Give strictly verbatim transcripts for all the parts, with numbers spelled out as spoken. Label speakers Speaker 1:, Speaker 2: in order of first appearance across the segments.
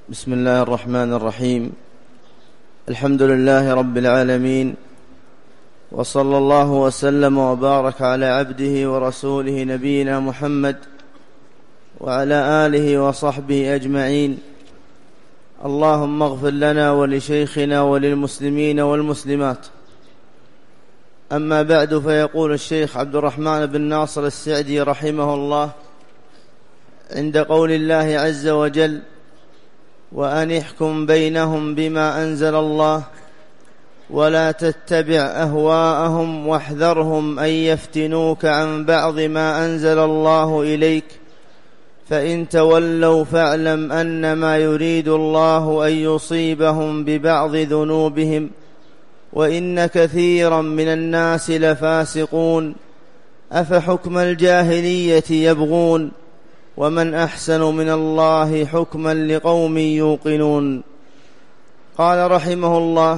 Speaker 1: بسم الله الرحمن الرحيم. الحمد لله رب العالمين، وصلى الله وسلم وبارك على عبده ورسوله نبينا محمد وعلى آله وصحبه أجمعين. اللهم اغفر لنا ولشيخنا وللمسلمين والمسلمات. أما بعد، فيقول الشيخ عبد الرحمن بن ناصر السعدي رحمه الله عند قول الله عز وجل: وأن احكم بينهم بما أنزل الله ولا تتبع أهواءهم واحذرهم أن يفتنوك عن بعض ما أنزل الله إليك فإن تولوا فاعلم أنما يريد الله أن يصيبهم ببعض ذنوبهم وإن كثيرا من الناس لفاسقون أفحكم الجاهلية يبغون ومن أحسن من الله حكما لقوم يوقنون. قال رحمه الله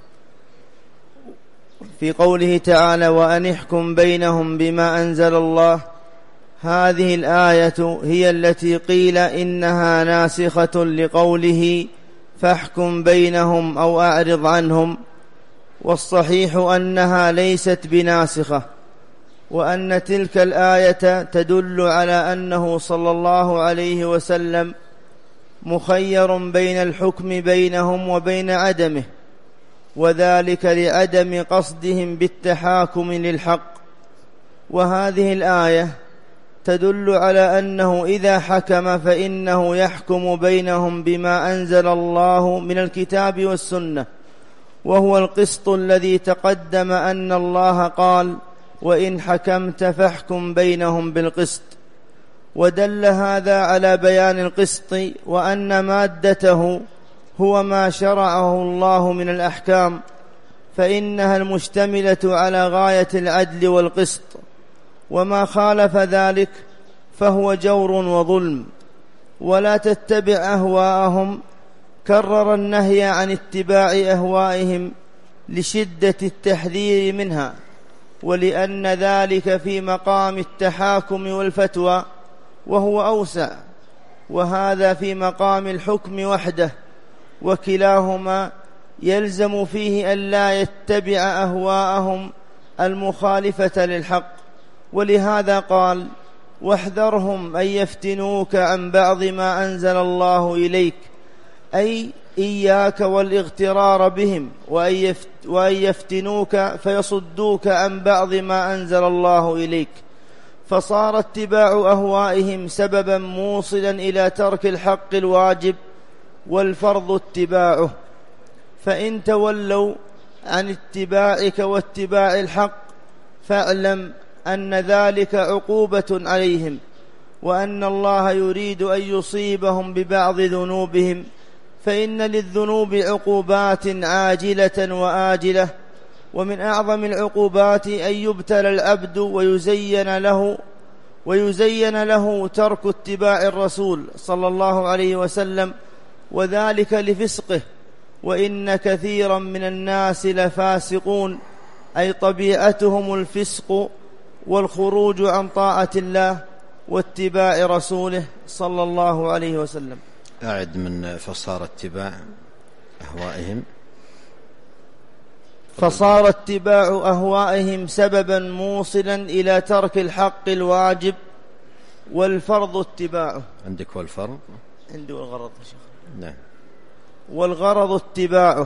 Speaker 1: في قوله تعالى: وأن احكم بينهم بما أنزل الله، هذه الآية هي التي قيل إنها ناسخة لقوله فاحكم بينهم أو أعرض عنهم، والصحيح أنها ليست بناسخة، وأن تلك الآية تدل على أنه صلى الله عليه وسلم مخير بين الحكم بينهم وبين عدمه، وذلك لعدم قصدهم بالتحاكم للحق. وهذه الآية تدل على أنه إذا حكم فإنه يحكم بينهم بما أنزل الله من الكتاب والسنة، وهو القسط الذي تقدم أن الله قال: وإن حكمت فاحكم بينهم بالقسط. ودل هذا على بيان القسط، وأن مادته هو ما شرعه الله من الأحكام، فإنها المشتملة على غاية العدل والقسط، وما خالف ذلك فهو جور وظلم. ولا تتبع أهواءهم، كرر النهي عن اتباع أهوائهم لشدة التحذير منها، ولأن ذلك في مقام التحاكم والفتوى وهو أوسع، وهذا في مقام الحكم وحده، وكلاهما يلزم فيه أن لا يتبع أهواءهم المخالفة للحق. ولهذا قال: واحذرهم أن يفتنوك عن بعض ما أنزل الله إليك، أي إياك والاغترار بهم، وأن يفتنوك فيصدوك عن بعض ما أنزل الله إليك، فصار اتباع أهوائهم سببا موصلا إلى ترك الحق الواجب والفرض اتباعه. فإن تولوا عن اتباعك واتباع الحق فاعلم أن ذلك عقوبة عليهم، وأن الله يريد أن يصيبهم ببعض ذنوبهم، فإن للذنوب عقوبات عاجلة وآجلة، ومن أعظم العقوبات أن يبتلى العبد ويزين له ويزين له ترك اتباع الرسول صلى الله عليه وسلم، وذلك لفسقه. وإن كثيرا من الناس لفاسقون، أي طبيعتهم الفسق والخروج عن طاعة الله واتباع رسوله صلى الله عليه وسلم.
Speaker 2: أعد من فصار اتباع أهوائهم
Speaker 1: فصار اتباع أهوائهم سببا موصلا إلى ترك الحق الواجب والفرض اتباعه.
Speaker 2: عندك والفرض؟
Speaker 1: عندي والغرض يا شيخ.
Speaker 2: نعم.
Speaker 1: والغرض اتباعه.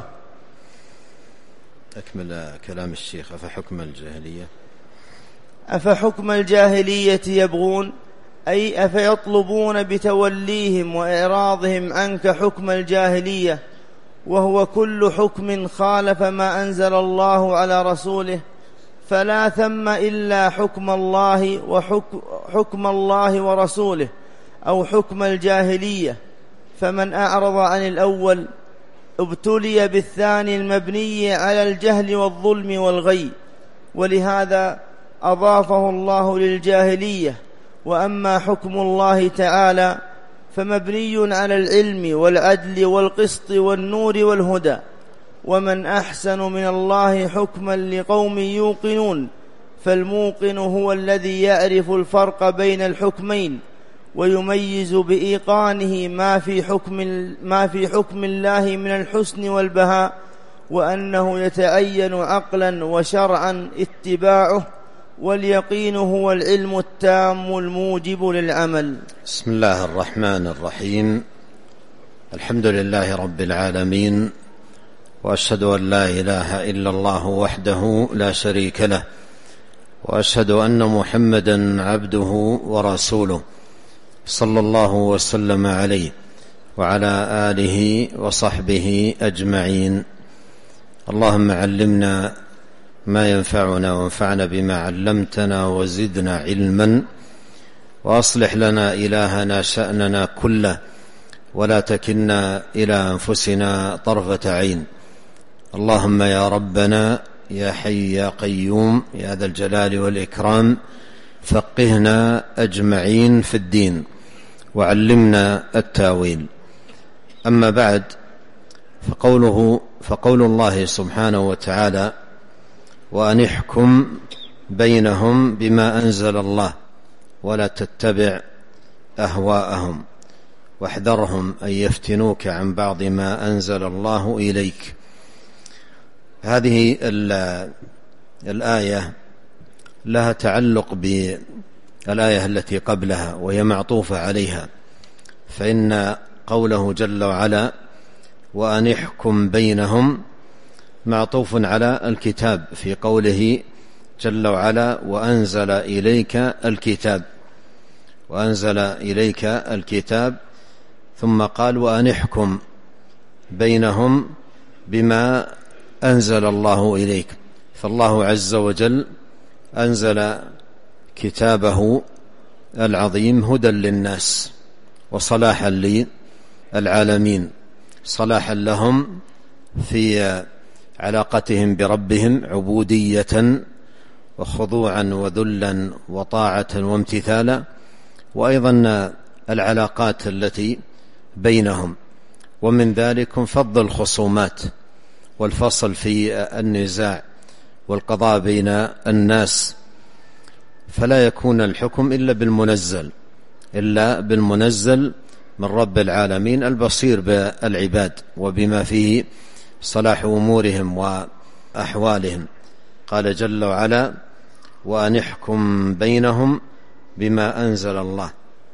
Speaker 2: أكمل كلام الشيخ: أفحكم الجاهلية
Speaker 1: أفحكم الجاهلية يبغون، أي أفيطلبون بتوليهم وإعراضهم عنك حكم الجاهلية، وهو كل حكم خالف ما أنزل الله على رسوله، فلا ثم إلا حكم الله وحكم الله ورسوله، أو حكم الجاهلية. فمن أعرض عن الأول ابتلي بالثاني المبني على الجهل والظلم والغي، ولهذا أضافه الله للجاهلية. وأما حكم الله تعالى فمبني على العلم والعدل والقسط والنور والهدى، ومن أحسن من الله حكما لقوم يوقنون. فالموقن هو الذي يعرف الفرق بين الحكمين ويميز بإيقانه ما في حكم ما في حكم الله من الحسن والبهاء، وأنه يتعين عقلا وشرعا اتباعه، واليقين هو العلم التام الموجب للعمل.
Speaker 2: بسم الله الرحمن الرحيم. الحمد لله رب العالمين، وأشهد أن لا إله إلا الله وحده لا شريك له، وأشهد أن محمدا عبده ورسوله، صلى الله وسلم عليه وعلى آله وصحبه أجمعين. اللهم علمنا ما ينفعنا وانفعنا بما علمتنا وزدنا علما، وأصلح لنا إلهنا شأننا كله، ولا تكلنا إلى أنفسنا طرفة عين. اللهم يا ربنا يا حي يا قيوم يا ذا الجلال والإكرام، فقهنا أجمعين في الدين وعلمنا التاويل. أما بعد، فقوله فقول الله سبحانه وتعالى: وأن احكم بينهم بما أنزل الله ولا تتبع أهواءهم واحذرهم أن يفتنوك عن بعض ما أنزل الله إليك. هذه الآية لها تعلق بالآية التي قبلها، وهي معطوفة عليها، فإن قوله جل وعلا وأن احكم بينهم معطوف على الكتاب، في قوله جل وعلا وأنزل إليك الكتاب، وأنزل إليك الكتاب، ثم قال وأن احكم بينهم بما أنزل الله إليك. فالله عز وجل أنزل كتابه العظيم هدى للناس وصلاحا للعالمين، صلاحا لهم في علاقتهم بربهم، عبودية وخضوعا وذلا وطاعة وامتثالا، وأيضا العلاقات التي بينهم، ومن ذلك فض الخصومات والفصل في النزاع والقضاء بين الناس، فلا يكون الحكم إلا بالمنزل إلا بالمنزل من رب العالمين البصير بالعباد وبما فيه صلاح أمورهم وأحوالهم. قال جل وعلا وأن احكم بينهم بما أنزل الله.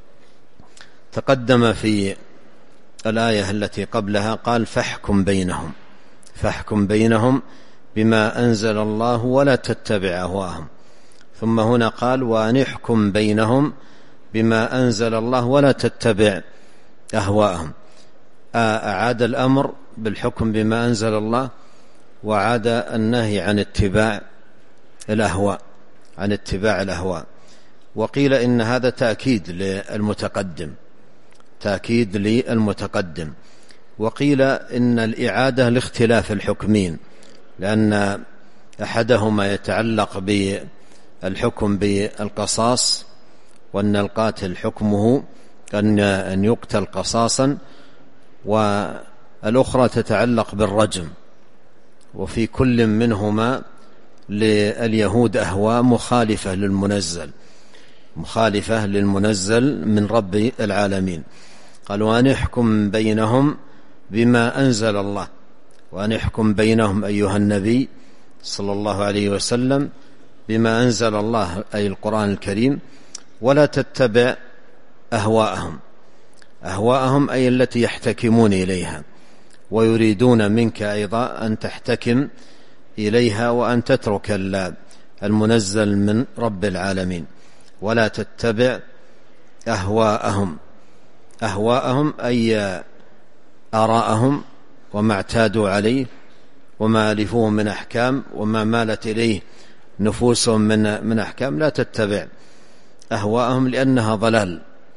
Speaker 2: تقدم في الآية التي قبلها قال فاحكم بينهم فاحكم بينهم بما أنزل الله ولا تتبع أهواءهم، ثم هنا قال وأن احكم بينهم بما أنزل الله ولا تتبع أهواءهم. أعاد الأمر بالحكم بما أنزل الله، وعاد النهي عن اتباع الأهواء عن اتباع الأهواء. وقيل إن هذا تأكيد للمتقدم تأكيد للمتقدم وقيل إن الإعادة لاختلاف الحكمين، لأن أحدهما يتعلق بالحكم بالقصاص، وأن القاتل حكمه أن يقتل قصاصا، والأخرى تتعلق بالرجم. وفي كل منهما لليهود أهواء مخالفة للمنزل مخالفة للمنزل من رب العالمين. قال وأن احكم بينهم بما أنزل الله، وأن احكم بينهم أيها النبي صلى الله عليه وسلم بما أنزل الله، أي القرآن الكريم، ولا تتبع أهواءهم أهواءهم أي التي يحتكمون إليها، ويريدون منك أيضا أن تحتكم إليها وأن تترك المنزل من رب العالمين. ولا تتبع أهواءهم أهواءهم أي آراءهم وما اعتادوا عليه وما ألفوه من أحكام وما مالت إليه نفوسهم من من أحكام. لا تتبع أهواءهم لأنها ضلال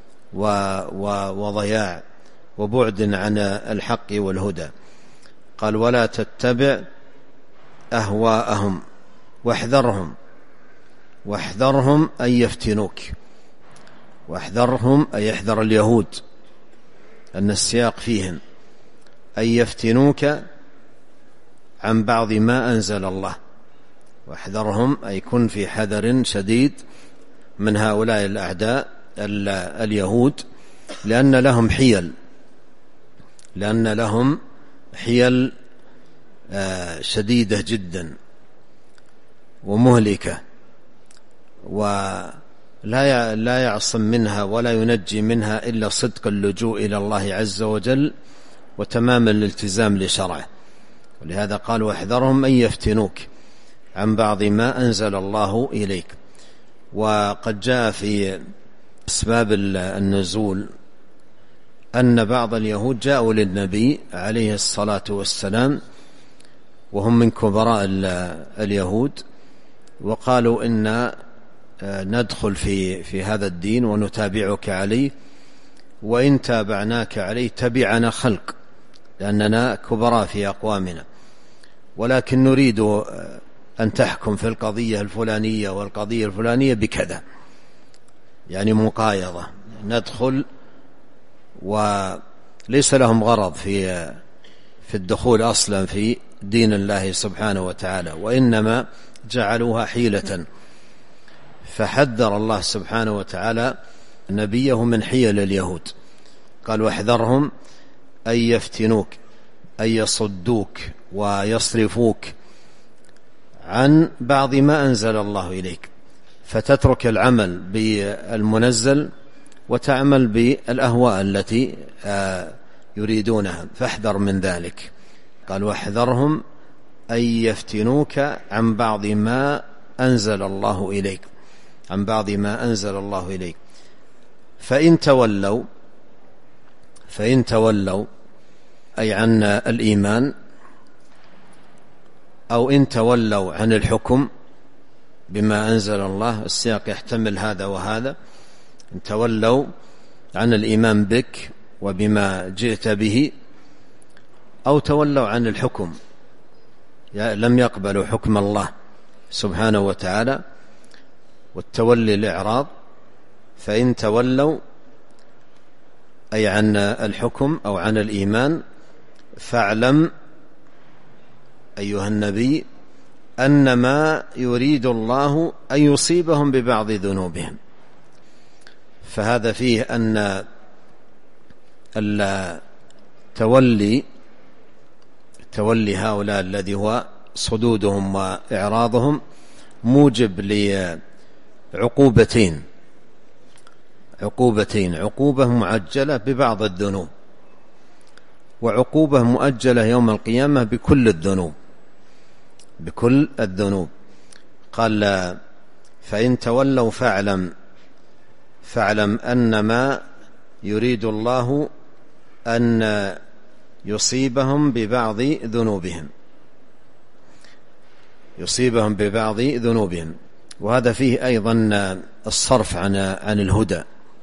Speaker 2: وضياع وبعد عن الحق والهدى. قال ولا تتبع أهواءهم واحذرهم واحذرهم أن يفتنوك. واحذرهم أي يحذر اليهود، أن السياق فيهم أن يفتنوك عن بعض ما أنزل الله. واحذرهم أي كن في حذر شديد من هؤلاء الأعداء اليهود لأن لهم حيل لأن لهم حيل شديدة جدا ومهلكة، ولا لا يعصم منها ولا ينجي منها إلا صدق اللجوء إلى الله عز وجل وتمام الالتزام لشرعه. ولهذا قال واحذرهم أن يفتنوك عن بعض ما أنزل الله إليك. وقد جاء في أسباب النزول أن بعض اليهود جاءوا للنبي عليه الصلاة والسلام وهم من كبراء اليهود وقالوا إن ندخل في في هذا الدين ونتابعك عليه، وإن تابعناك عليه تبعنا خلق لأننا كبراء في أقوامنا، ولكن نريد أن تحكم في القضية الفلانية والقضية الفلانية بكذا، يعني مقايضة. ندخل وليس لهم غرض في في الدخول أصلا في دين الله سبحانه وتعالى، وإنما جعلوها حيلة. فحذر الله سبحانه وتعالى نبيه من حيل اليهود، قال واحذرهم أن يفتنوك أن يصدوك ويصرفوك عن بعض ما أنزل الله إليك، فتترك العمل بالمنزل وتعمل بالأهواء التي يريدونها، فاحذر من ذلك. قال واحذرهم أن يفتنوك عن بعض ما أنزل الله إليك عن بعض ما أنزل الله إليك فإن تولوا فإن تولوا أي عن الإيمان، أو إن تولوا عن الحكم بما أنزل الله، السياق يحتمل هذا وهذا. إن تولوا عن الإيمان بك وبما جئت به، أو تولوا عن الحكم لم يقبلوا حكم الله سبحانه وتعالى، والتولي الإعراض. فإن تولوا أي عن الحكم أو عن الإيمان فاعلم أيها النبي أنما يريد الله أن يصيبهم ببعض ذنوبهم. فهذا فيه أن التولي تولي هؤلاء الذي هو صدودهم وإعراضهم موجب لعقوبتين عقوبتين عقوبة معجلة ببعض الذنوب، وعقوبة مؤجلة يوم القيامة بكل الذنوب بكل الذنوب. قال فإن تولوا فاعلم فاعلم أنما يريد الله أن يصيبهم ببعض ذنوبهم يصيبهم ببعض ذنوبهم وهذا فيه أيضا الصرف عن عن الهدى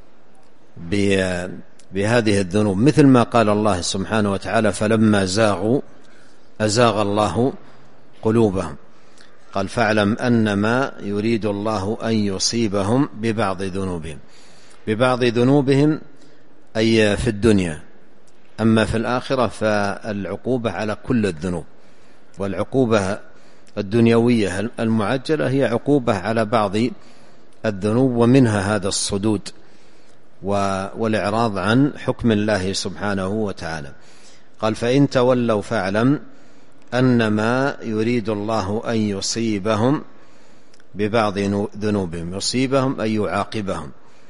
Speaker 2: بهذه الذنوب، مثل ما قال الله سبحانه وتعالى فلما زاغوا أزاغ الله قلوبهم. قال فاعلم أنما يريد الله أن يصيبهم ببعض ذنوبهم ببعض ذنوبهم أي في الدنيا، أما في الآخرة فالعقوبة على كل الذنوب، والعقوبة الدنيوية المعجلة هي عقوبة على بعض الذنوب، ومنها هذا الصدود والإعراض عن حكم الله سبحانه وتعالى. قال فإن تولوا فاعلم أنما يريد الله أن يصيبهم ببعض ذنوبهم، يصيبهم أي يعاقبهم.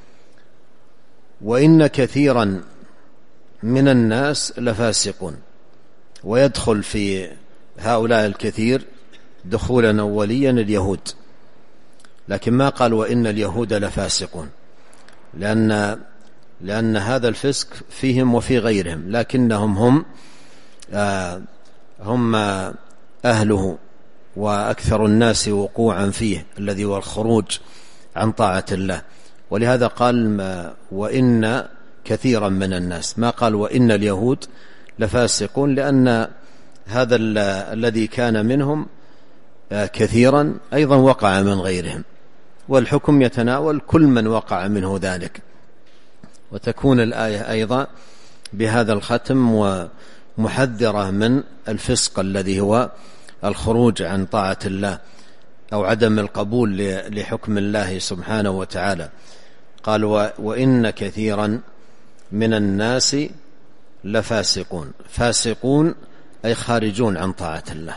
Speaker 2: وإن كثيرا من الناس لفاسقون، ويدخل في هؤلاء الكثير دخولا أوليا اليهود، لكن ما قال وإن اليهود لفاسقون، لأن لأن هذا الفسق فيهم وفي غيرهم، لكنهم هم آه هم أهله وأكثر الناس وقوعا فيه، الذي هو الخروج عن طاعة الله. ولهذا قال وإن كثيرا من الناس، ما قال وإن اليهود لفاسقون، لأن هذا الذي كان منهم كثيرا أيضا وقع من غيرهم، والحكم يتناول كل من وقع منه ذلك. وتكون الآية أيضا بهذا الختم ومحذرة من الفسق الذي هو الخروج عن طاعة الله أو عدم القبول لحكم الله سبحانه وتعالى. قال وإن كثيرا من الناس لفاسقون. فاسقون أي خارجون عن طاعة الله.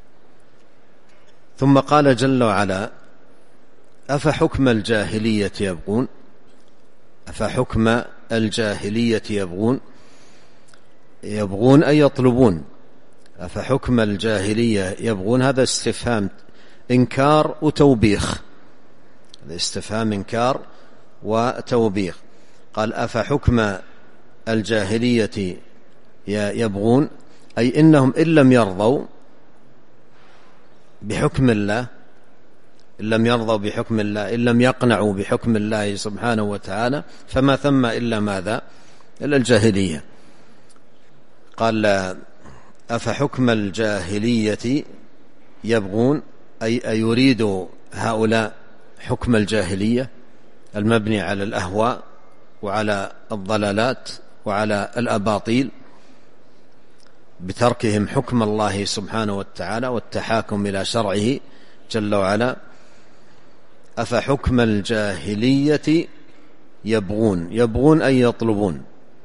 Speaker 2: ثم قال جل وعلا أفحكم الجاهلية يبغون. أفحكم الجاهلية يبغون، يبغون أي يطلبون. أفحكم الجاهلية يبغون، هذا استفهام إنكار وتوبيخ، هذا استفهام إنكار وتوبيخ. قال أفحكم الجاهلية يبغون، أي إنهم إن لم يرضوا بحكم الله، إن لم يرضوا بحكم الله، إن لم يقنعوا بحكم الله سبحانه وتعالى، فما ثم إلا ماذا؟ إلا الجاهلية. قال أفحكم الجاهلية يبغون، أي أيريد هؤلاء حكم الجاهلية المبني على الأهواء وعلى الضلالات وعلى الأباطيل، بتركهم حكم الله سبحانه وتعالى والتحاكم إلى شرعه جل وعلا. أفحكم الجاهلية يبغون، يبغون أي يطلبون،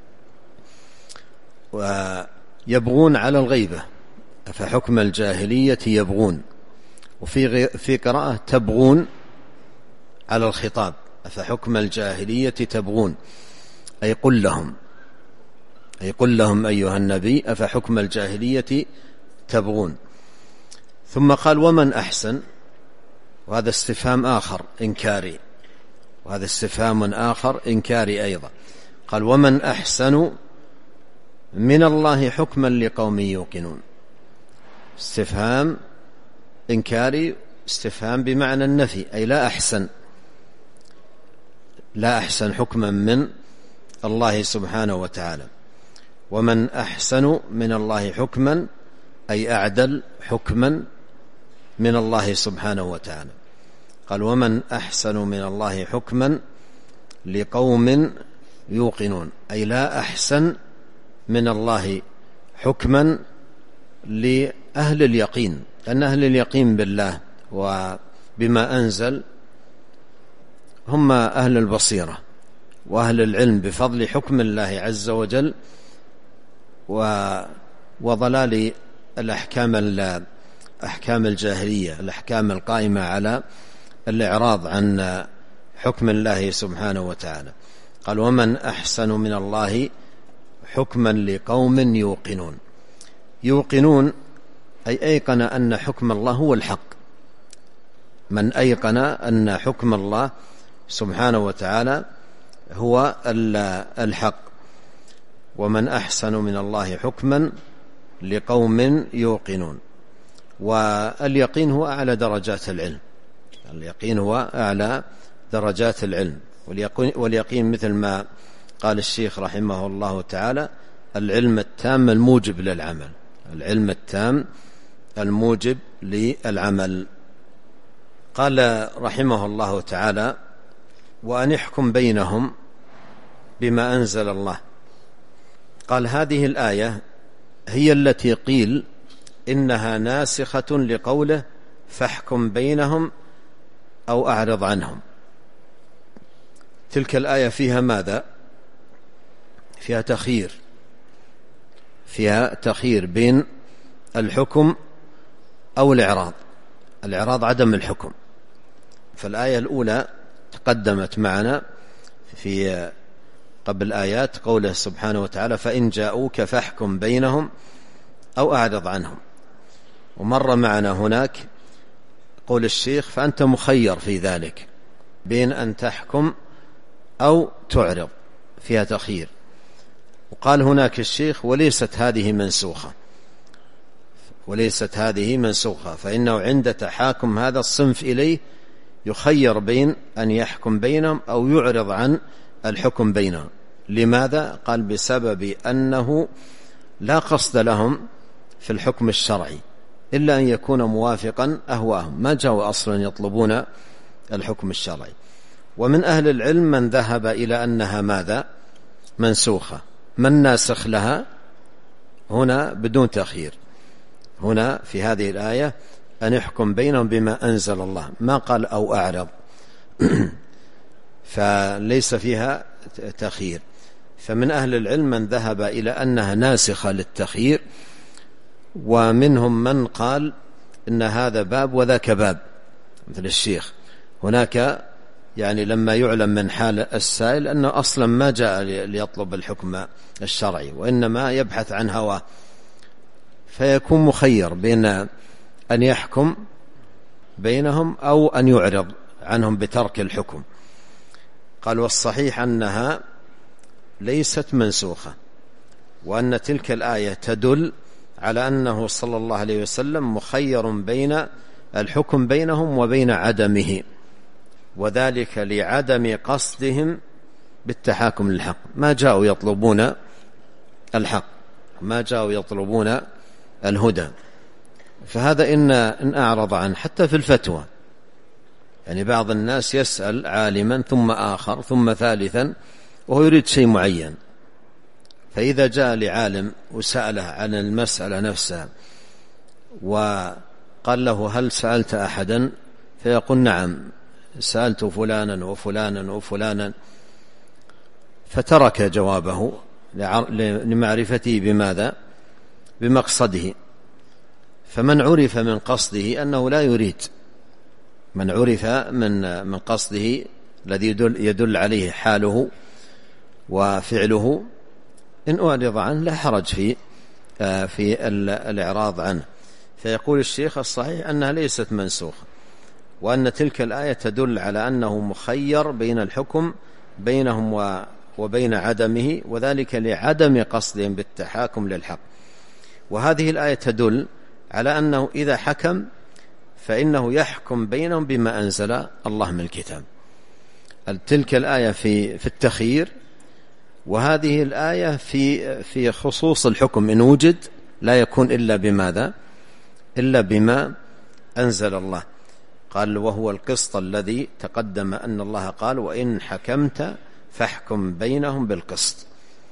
Speaker 2: ويبغون على الغيبة. أفحكم الجاهلية يبغون، وفي في قراءة تبغون على الخطاب. أفحكم الجاهلية تبغون، أي قل لهم، أي قل لهم أيها النبي أفحكم الجاهلية تبغون. ثم قال ومن أحسن، وهذا استفهام آخر إنكاري، وهذا استفهام آخر إنكاري أيضا. قال ومن أحسن من الله حكما لقوم يوقنون. استفهام إنكاري، استفهام بمعنى النفي، أي لا أحسن، لا أحسن حكما من الله سبحانه وتعالى. ومن أحسن من الله حكما، أي أعدل حكما من الله سبحانه وتعالى. قال ومن أحسن من الله حكما لقوم يوقنون، أي لا أحسن من الله حكما لأهل اليقين، لأن أهل اليقين بالله وبما أنزل هم أهل البصيرة وأهل العلم بفضل حكم الله عز وجل وضلال الأحكام أحكام الجاهلية، الأحكام القائمة على الإعراض عن حكم الله سبحانه وتعالى. قال ومن أحسن من الله حكما لقوم يوقنون. يوقنون أي أيقن أن حكم الله هو الحق، من أيقن أن حكم الله سبحانه وتعالى هو الحق. ومن أحسن من الله حكما لقوم يوقنون. واليقين هو أعلى درجات العلم، اليقين هو أعلى درجات العلم. واليقين مثل ما قال الشيخ رحمه الله تعالى العلم التام الموجب للعمل، العلم التام الموجب للعمل. قال رحمه الله تعالى وأن يحكم بينهم بما أنزل الله. قال هذه الآية هي التي قيل إنها ناسخة لقوله فاحكم بينهم أو أعرض عنهم. تلك الآية فيها ماذا؟ فيها تخيير، فيها تخيير بين الحكم أو الإعراض. الإعراض عدم الحكم. فالآية الأولى تقدمت معنا في قبل آيات قوله سبحانه وتعالى فإن جاءوك فاحكم بينهم أو أعرض عنهم. ومر معنا هناك قول الشيخ فأنت مخير في ذلك بين أن تحكم أو تعرض، فيها تخيير. وقال هناك الشيخ وليست هذه منسوخة، وليست هذه منسوخة، فإنه عند تحاكم هذا الصنف إليه يخير بين أن يحكم بينهم أو يعرض عن الحكم بينهم. لماذا؟ قال بسبب أنه لا قصد لهم في الحكم الشرعي إلا أن يكون موافقا أهواهم، ما جاءوا أصلا يطلبون الحكم الشرعي. ومن أهل العلم من ذهب إلى أنها ماذا؟ منسوخة. من ناسخ لها هنا بدون تأخير، هنا في هذه الآية أن يحكم بينهم بما أنزل الله، ما قال أو أعرض. فليس فيها تخيير. فمن أهل العلم من ذهب إلى أنها ناسخة للتخيير، ومنهم من قال إن هذا باب وذاك باب، مثل الشيخ. هناك يعني لما يعلم من حال السائل أنه أصلا ما جاء ليطلب الحكم الشرعي، وإنما يبحث عن هواه، فيكون مخير بين أن يحكم بينهم أو أن يعرض عنهم بترك الحكم. قال والصحيح أنها ليست منسوخة، وأن تلك الآية تدل على أنه صلى الله عليه وسلم مخير بين الحكم بينهم وبين عدمه، وذلك لعدم قصدهم بالتحاكم للحق. ما جاءوا يطلبون الحق، ما جاءوا يطلبون الهدى. فهذا إن, إن أعرض عنه حتى في الفتوى، يعني بعض الناس يسأل عالما ثم آخر ثم ثالثا وهو يريد شيء معين، فإذا جاء لعالم وسأله عن المسألة نفسها وقال له هل سألت أحدا، فيقول نعم سألت فلانا وفلانا وفلانا، فترك جوابه لمعرفته بماذا؟ بمقصده. فمن عرف من قصده أنه لا يريد، من عرف من من قصده الذي يدل, يدل عليه حاله وفعله، إن أعرض عنه لا حرج في في الإعراض عنه. فيقول الشيخ الصحيح أنها ليست منسوخة، وأن تلك الآية تدل على أنه مخير بين الحكم بينهم وبين عدمه، وذلك لعدم قصدهم بالتحاكم للحق. وهذه الآية تدل على أنه إذا حكم فإنه يحكم بينهم بما أنزل الله من الكتاب. تلك الآية في في التخيير، وهذه الآية في في خصوص الحكم، إن وجد لا يكون إلا بماذا؟ إلا بما أنزل الله. قال وهو القسط الذي تقدم أن الله قال وإن حكمت فاحكم بينهم بالقسط،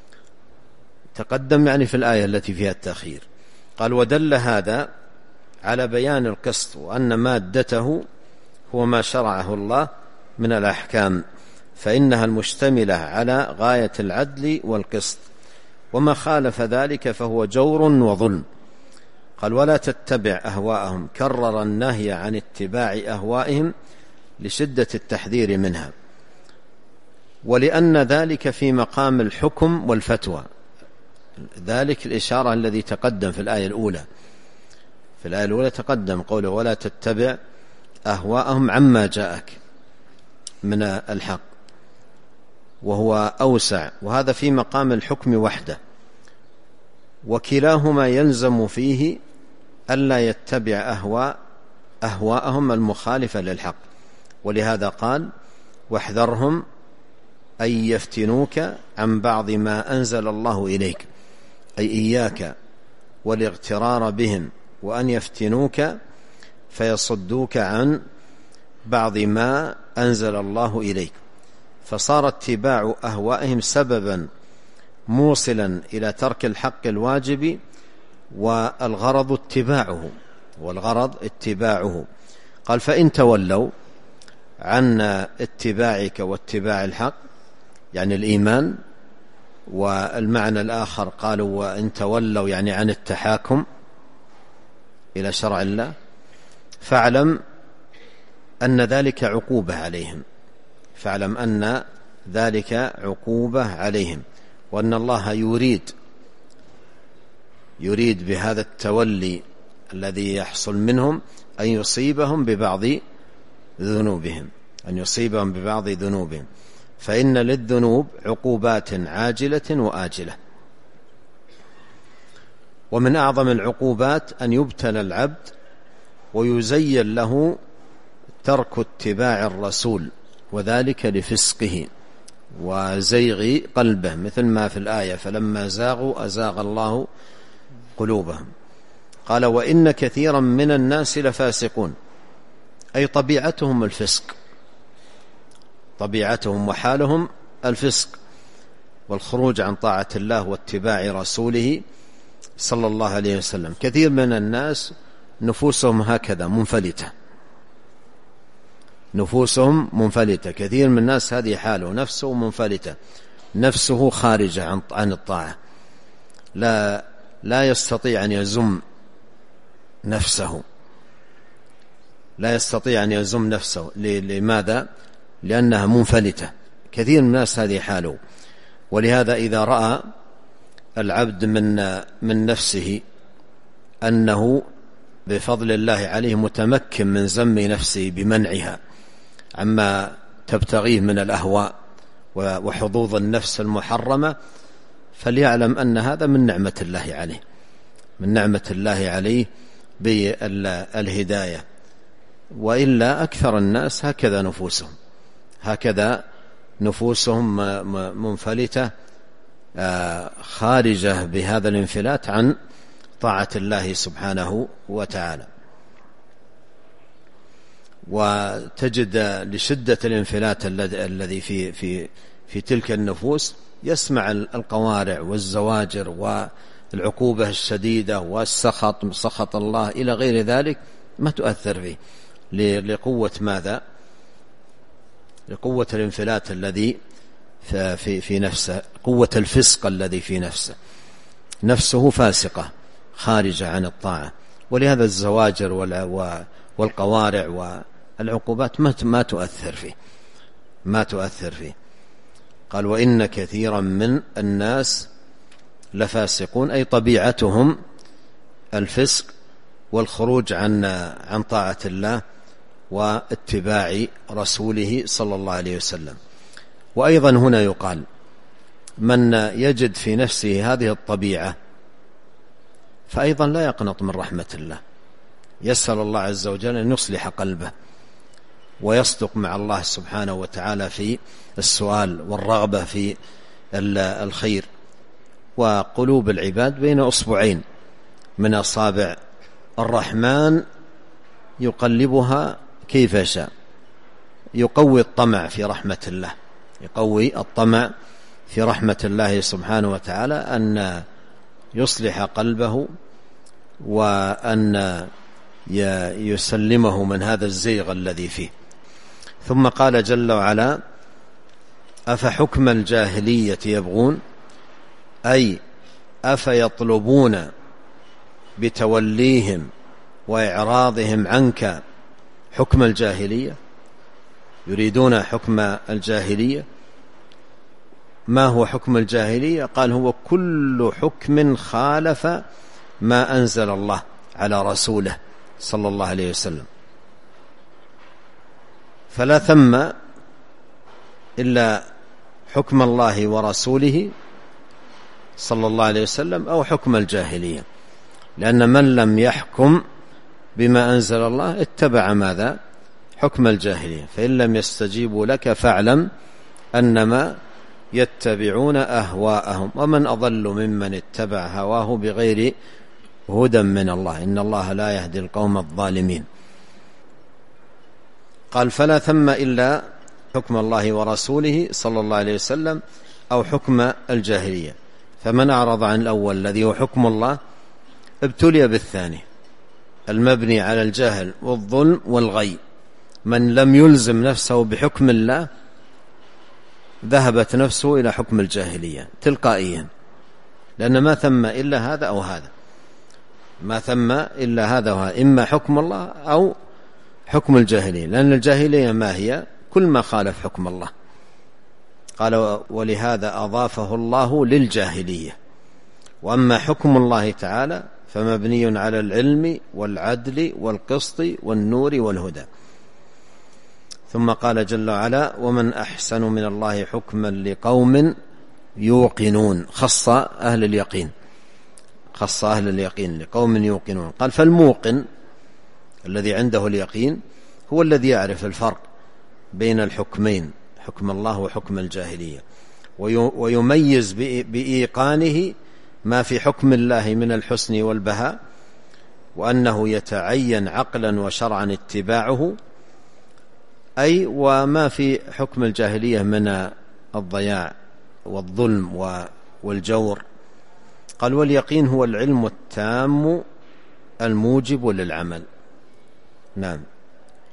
Speaker 2: تقدم يعني في الآية التي فيها التأخير. قال ودل هذا على بيان القسط، وأن مادته هو ما شرعه الله من الأحكام، فإنها المشتملة على غاية العدل والقسط، وما خالف ذلك فهو جور وظلم. قال ولا تتبع أهواءهم، كرر النهي عن اتباع أهوائهم لشدة التحذير منها، ولأن ذلك في مقام الحكم والفتوى. ذلك الإشارة الذي تقدم في الآية الأولى، في الآية الأولى تقدم قوله ولا تتبع أهواءهم عما جاءك من الحق، وهو أوسع، وهذا في مقام الحكم وحده، وكلاهما يلزم فيه ألا يتبع أهواء أهواءهم المخالفة للحق. ولهذا قال واحذرهم أن يفتنوك عن بعض ما أنزل الله إليك، أي إياك والاغترار بهم، وأن يفتنوك فيصدوك عن بعض ما أنزل الله إليك. فصار اتباع أهوائهم سببا موصلا إلى ترك الحق الواجب، والغرض اتباعه والغرض اتباعه. قال فإن تولوا عن اتباعك واتباع الحق، يعني الإيمان، والمعنى الآخر قالوا وإن تولوا يعني عن التحاكم إلى شرع الله، فاعلم أن ذلك عقوبة عليهم، فاعلم أن ذلك عقوبة عليهم، وأن الله يريد يريد بهذا التولي الذي يحصل منهم أن يصيبهم ببعض ذنوبهم أن يصيبهم ببعض ذنوبهم فإن للذنوب عقوبات عاجلة وآجلة. ومن أعظم العقوبات أن يبتلى العبد ويزين له ترك اتباع الرسول، وذلك لفسقه وزيغ قلبه، مثل ما في الآية فلما زاغوا أزاغ الله قلوبهم. قال وإن كثيرا من الناس لفاسقون، أي طبيعتهم الفسق، طبيعتهم وحالهم الفسق والخروج عن طاعة الله واتباع رسوله صلى الله عليه وسلم. كثير من الناس نفوسهم هكذا منفلتة، نفوسهم منفلتة. كثير من الناس هذه حاله، نفسه منفلتة، نفسه خارجة عن الطاعة، لا لا يستطيع أن يزم نفسه، لا يستطيع أن يزم نفسه. لماذا؟ لأنها منفلتة. كثير من الناس هذه حاله. ولهذا إذا رأى العبد من من نفسه أنه بفضل الله عليه متمكن من زم نفسه بمنعها عما تبتغيه من الأهواء وحظوظ النفس المحرمة، فليعلم أن هذا من نعمة الله عليه، من نعمة الله عليه بالهداية. وإلا أكثر الناس هكذا نفوسهم، هكذا نفوسهم منفلتة خارجة بهذا الانفلات عن طاعة الله سبحانه وتعالى. وتجد لشدة الانفلات الذي في في في تلك النفوس يسمع القوارع والزواجر والعقوبة الشديدة والسخط، سخط الله إلى غير ذلك، ما تؤثر فيه لقوة ماذا؟ لقوة الانفلات الذي في في نفسه، قوة الفسق الذي في نفسه، نفسه فاسقة خارجة عن الطاعة. ولهذا الزواجر والقوارع والعقوبات ما تؤثر فيه، ما تؤثر فيه. قال وإن كثيرا من الناس لفاسقون، أي طبيعتهم الفسق والخروج عن عن طاعة الله واتباع رسوله صلى الله عليه وسلم. وأيضا هنا يقال من يجد في نفسه هذه الطبيعة فأيضا لا يقنط من رحمة الله، يسأل الله عز وجل أن يصلح قلبه ويصدق مع الله سبحانه وتعالى في السؤال والرغبة في الخير. وقلوب العباد بين أصبعين من أصابع الرحمن يقلبها كيف يشاء، يقوي الطمع في رحمة الله، يقوي الطمع في رحمة الله سبحانه وتعالى أن يصلح قلبه وأن يسلمه من هذا الزيغ الذي فيه. ثم قال جل وعلا أفحكم الجاهلية يبغون، أي أفيطلبون بتوليهم وإعراضهم عنك حكم الجاهلية، يريدون حكم الجاهلية. ما هو حكم الجاهلية؟ قال هو كل حكم خالف ما أنزل الله على رسوله صلى الله عليه وسلم، فلا ثم إلا حكم الله ورسوله صلى الله عليه وسلم أو حكم الجاهلية، لأن من لم يحكم بما أنزل الله اتبع ماذا؟ حكم الجاهلية. فإن لم يستجيبوا لك فاعلم أنما يتبعون أهواءهم ومن أضل ممن اتبع هواه بغير هدى من الله إن الله لا يهدي القوم الظالمين. قال فلا ثم إلا حكم الله ورسوله صلى الله عليه وسلم أو حكم الجاهلية. فمن أعرض عن الأول الذي هو حكم الله ابتلي بالثاني المبني على الجهل والظلم والغي. من لم يلزم نفسه بحكم الله ذهبت نفسه إلى حكم الجاهلية تلقائيا، لأن ما ثم إلا هذا أو هذا، ما ثم إلا هذا وهذا، إما حكم الله أو حكم الجاهلية، لأن الجاهلية ما هي؟ كل ما خالف حكم الله. قال ولهذا أضافه الله للجاهلية. وأما حكم الله تعالى فمبني على العلم والعدل والقسط والنور والهدى. ثم قال جل وعلا ومن أحسن من الله حكما لقوم يوقنون، خص أهل اليقين، خص أهل اليقين لقوم يوقنون. قال فالموقن الذي عنده اليقين هو الذي يعرف الفرق بين الحكمين، حكم الله وحكم الجاهلية، ويميز بإيقانه ما في حكم الله من الحسن والبهاء، وأنه يتعين عقلا وشرعا اتباعه، أي وما في حكم الجاهلية من الضياع والظلم والجور. قال واليقين هو العلم التام الموجب للعمل. نعم.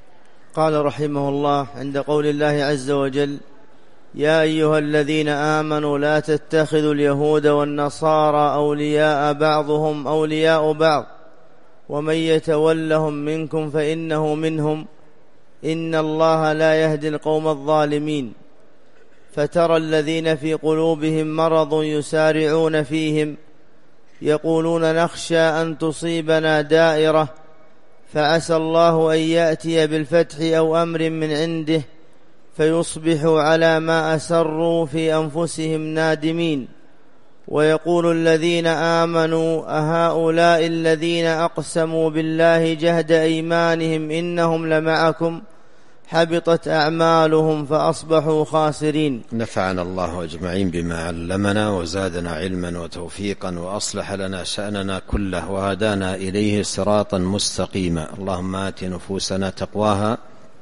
Speaker 1: قال رحمه الله عند قول الله عز وجل: يا أيها الذين آمنوا لا تتخذوا اليهود والنصارى أولياء بعضهم أولياء بعض ومن يتولهم منكم فإنه منهم إن الله لا يهدي القوم الظالمين. فترى الذين في قلوبهم مرض يسارعون فيهم يقولون نخشى أن تصيبنا دائرة فعسى الله أن يأتي بالفتح أو أمر من عنده فيصبحوا على ما أسروا في أنفسهم نادمين. ويقول الذين آمنوا أهؤلاء الذين أقسموا بالله جهد أيمانهم إنهم لمعكم حبطت أعمالهم فأصبحوا خاسرين.
Speaker 2: نفعنا الله أجمعين بما علمنا وزادنا علما وتوفيقا وأصلح لنا شأننا كله وهدانا إليه صراطا مستقيما. اللهم آت نفوسنا تقواها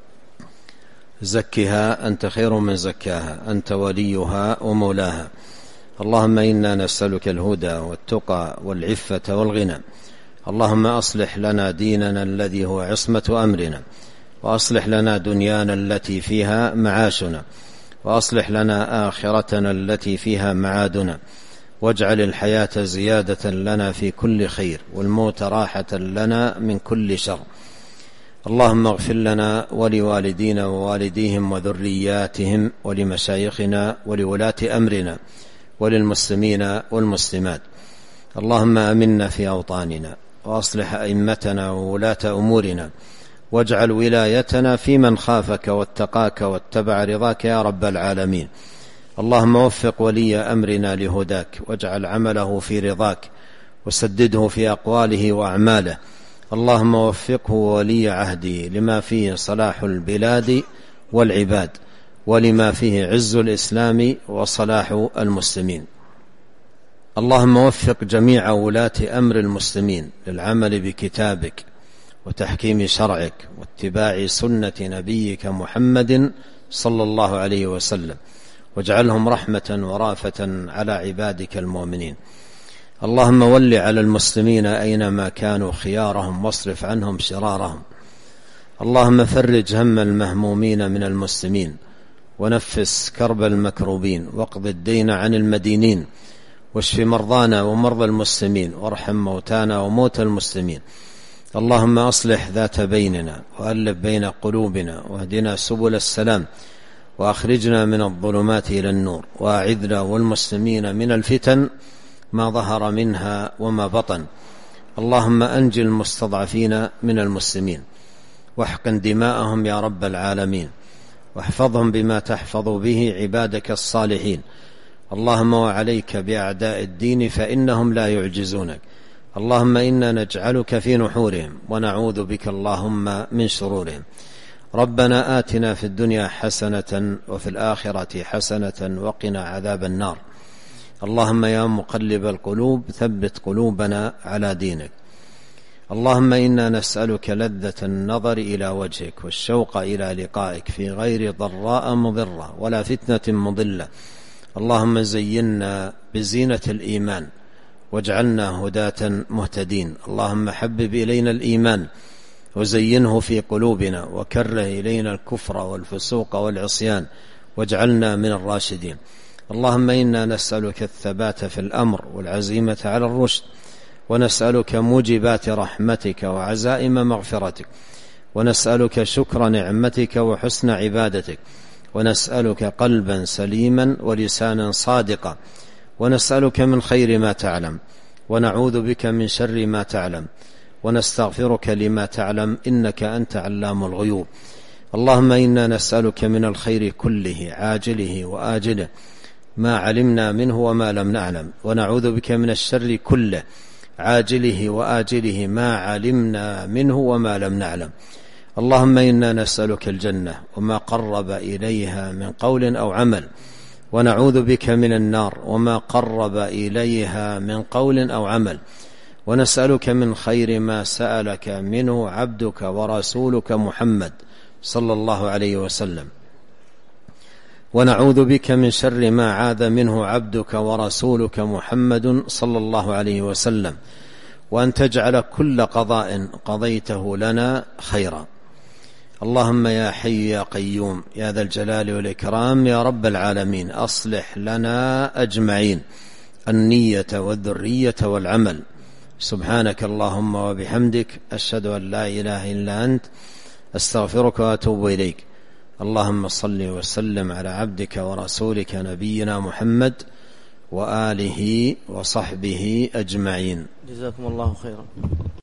Speaker 2: زكها أنت خير من زكاها أنت وليها ومولاها. اللهم إنا نسألك الهدى والتقى والعفة والغنى. اللهم أصلح لنا ديننا الذي هو عصمة أمرنا وأصلح لنا دنيانا التي فيها معاشنا وأصلح لنا آخرتنا التي فيها معادنا واجعل الحياة زيادة لنا في كل خير والموت راحة لنا من كل شر. اللهم اغفر لنا ولوالدينا ووالديهم وذرياتهم ولمشايخنا ولولاة أمرنا وللمسلمين والمسلمات. اللهم آمنا في أوطاننا وأصلح أئمتنا وولاة أمورنا واجعل ولايتنا في من خافك واتقاك واتبع رضاك يا رب العالمين. اللهم وفق ولي أمرنا لهداك واجعل عمله في رضاك وسدده في أقواله وأعماله. اللهم وفقه ولي عهده لما فيه صلاح البلاد والعباد ولما فيه عز الإسلام وصلاح المسلمين. اللهم وفق جميع ولاة أمر المسلمين للعمل بكتابك وتحكيم شرعك واتباع سنة نبيك محمد صلى الله عليه وسلم واجعلهم رحمة ورافة على عبادك المؤمنين. اللهم ول على المسلمين أينما كانوا خيارهم واصرف عنهم شرارهم. اللهم فرج هم المهمومين من المسلمين ونفس كرب المكروبين واقض الدين عن المدينين واشف مرضانا ومرضى المسلمين وارحم موتانا وموتى المسلمين. اللهم أصلح ذات بيننا وألف بين قلوبنا واهدنا سبل السلام وأخرجنا من الظلمات إلى النور وأعذنا والمسلمين من الفتن ما ظهر منها وما بطن. اللهم أنجي المستضعفين من المسلمين واحقن دماءهم يا رب العالمين واحفظهم بما تحفظ به عبادك الصالحين. اللهم وعليك بأعداء الدين فإنهم لا يعجزونك. اللهم إنا نجعلك في نحورهم ونعوذ بك اللهم من شرورهم. ربنا آتنا في الدنيا حسنة وفي الآخرة حسنة وقنا عذاب النار. اللهم يا مقلب القلوب ثبت قلوبنا على دينك. اللهم إنا نسألك لذة النظر إلى وجهك والشوق إلى لقائك في غير ضراء مضرة ولا فتنة مضلة. اللهم زينا بزينة الإيمان واجعلنا هداة مهتدين. اللهم حبب إلينا الإيمان وزينه في قلوبنا وكره إلينا الكفر والفسوق والعصيان واجعلنا من الراشدين. اللهم إنا نسألك الثبات في الأمر والعزيمة على الرشد ونسألك موجبات رحمتك وعزائم مغفرتك ونسألك شكر نعمتك وحسن عبادتك ونسألك قلبا سليما ولسانا صادقا ونسألك من خير ما تعلم ونعوذ بك من شر ما تعلم ونستغفرك لما تعلم إنك أنت علام الغيوب. اللهم إنا نسألك من الخير كله عاجله وآجله ما علمنا منه وما لم نعلم ونعوذ بك من الشر كله عاجله وآجله ما علمنا منه وما لم نعلم. اللهم إنا نسألك الجنة وما قرب إليها من قول أو عمل ونعوذ بك من النار وما قرب إليها من قول أو عمل ونسألك من خير ما سألك منه عبدك ورسولك محمد صلى الله عليه وسلم ونعوذ بك من شر ما عاذ منه عبدك ورسولك محمد صلى الله عليه وسلم وأن تجعل كل قضاء قضيته لنا خيرا. اللهم يا حي يا قيوم يا ذا الجلال والإكرام يا رب العالمين، أصلح لنا أجمعين النية والذرية والعمل. سبحانك اللهم وبحمدك، أشهد أن لا إله إلا أنت، أستغفرك وأتوب إليك. اللهم صل وسلم على عبدك ورسولك نبينا محمد وآله وصحبه أجمعين.
Speaker 1: جزاكم الله خيرا.